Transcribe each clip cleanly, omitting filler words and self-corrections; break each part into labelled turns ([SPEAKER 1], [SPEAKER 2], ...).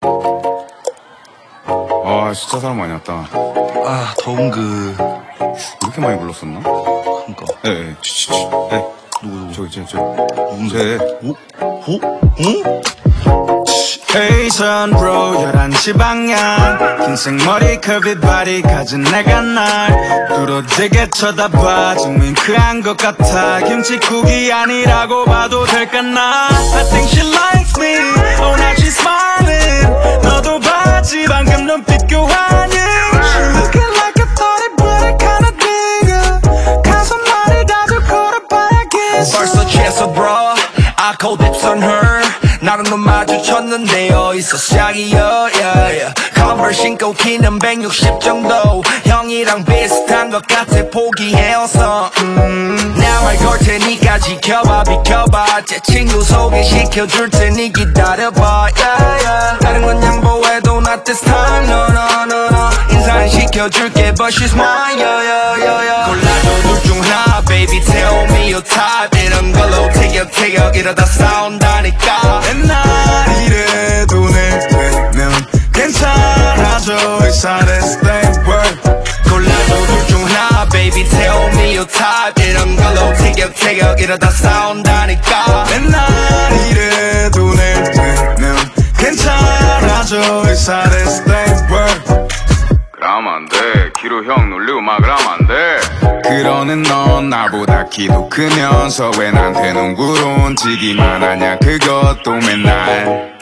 [SPEAKER 1] 아 진짜 사람 많이 왔다.
[SPEAKER 2] 아 더운
[SPEAKER 1] 이렇게 많이 불렀었나?
[SPEAKER 2] 그니까.
[SPEAKER 1] 네.
[SPEAKER 2] 누구
[SPEAKER 1] 저기
[SPEAKER 2] 누군데?
[SPEAKER 1] 응? Hey son bro 11시 방향 흰색 머리 curvy body 가진 내가 날 부러지게 쳐다봐 좀 윙크한 것 같아 김치국이 아니라고 봐도 될까 나 I think she likes me Oh now she's smiling 너도 봤지 방금 눈빛 교환이 She looking like a party boy kind of nigga 가서 말이 다 줄 걸어봐야겠어
[SPEAKER 3] 벌써 취했어 bro I cold dips on her 나는 너 마주쳤는데 어디서 시작이야 yeah. Converse 신고 키는 160 정도 형이랑 비슷한 것 같아 포기해서 내 말 걸 테니까 지켜봐 비켜봐 제 친구 소개시켜줄 테니 기다려봐 yeah. 다른 건 양보해도 not this time no 인사시켜줄게 but she's mine 골라줘 둘 중 하나 baby tell me your type 이런 걸로 티격태격 이러다 싸운다니까
[SPEAKER 1] 맨날 이래도 내 되면 괜찮아져 It's how they stay word
[SPEAKER 3] 골라줘 둘 중 하나 baby tell me your type 이런 걸로 티격태격 이러다 싸운다니까
[SPEAKER 1] 맨날 이래도 내 되면 괜찮아져 It's how they stay word 그러면 안돼 키로 형 놀리고 막 그러면 안돼 그러는 넌 나보다 키도 크면서 왜 나한테 농구론 지기만 하냐 그것도 맨날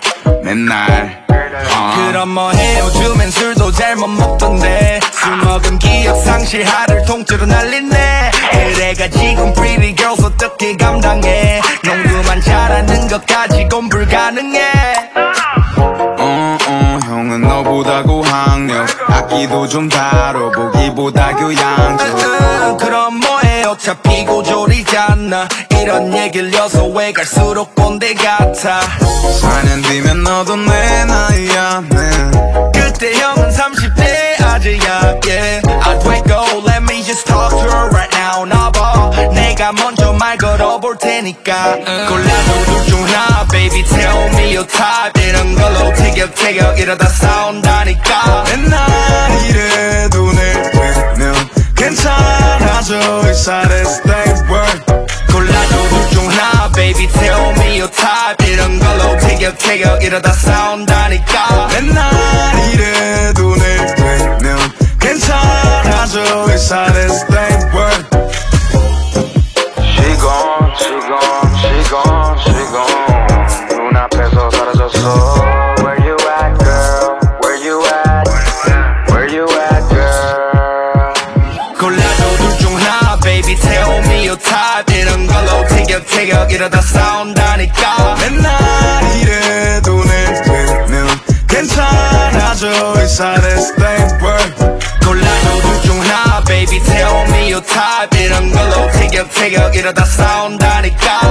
[SPEAKER 3] 그럼 뭐 헤어지면 술도 잘 못 먹던데 술 먹은 기억 상실 하루를 통째로 날리네 그래가 지금 pretty girls 어떻게 감당해 농구만 잘하는 것 가지곤 불가능해
[SPEAKER 1] 형은 너보다 고학력 악기도 좀 다뤄보기보다 교양적
[SPEAKER 3] 그럼 뭐해 어차피 고졸이잖아 이런 얘기를 여서 왜 갈수록 꼰대 같아
[SPEAKER 1] 4년 뒤면 너도 내 나이야 man.
[SPEAKER 3] 그때 형은 30대 아재야 yeah. I'd wake up let me just talk to her right now 나봐 내가 먼저 말 걸어볼 테니까 골라줘 둘 중 하나 baby tell me your type 이런 걸로 티격태격 이러다 싸운다니까
[SPEAKER 1] 맨날 이래도 내 되면 괜찮아져 It's how they stay word
[SPEAKER 3] 골라줘 둘 중 하나 baby tell me your type 이런 걸로 티격태격 이러다 싸운다니까
[SPEAKER 1] 맨날 이래도 내 되면 괜찮아져 It's how they stay word She gone 눈앞에서 사라졌어 Where you at girl Where you at Where you at girl
[SPEAKER 3] 골라줘 둘 중 하나 baby tell me your type 이런 걸로 티격태격 이러다 싸운다니까
[SPEAKER 1] 맨날 이래도 내 되면 괜찮아져 It's how they stay word
[SPEAKER 3] 골라줘 둘 중 하나 baby tell me your type 이런 걸로 티격태격 이러다 싸운다니까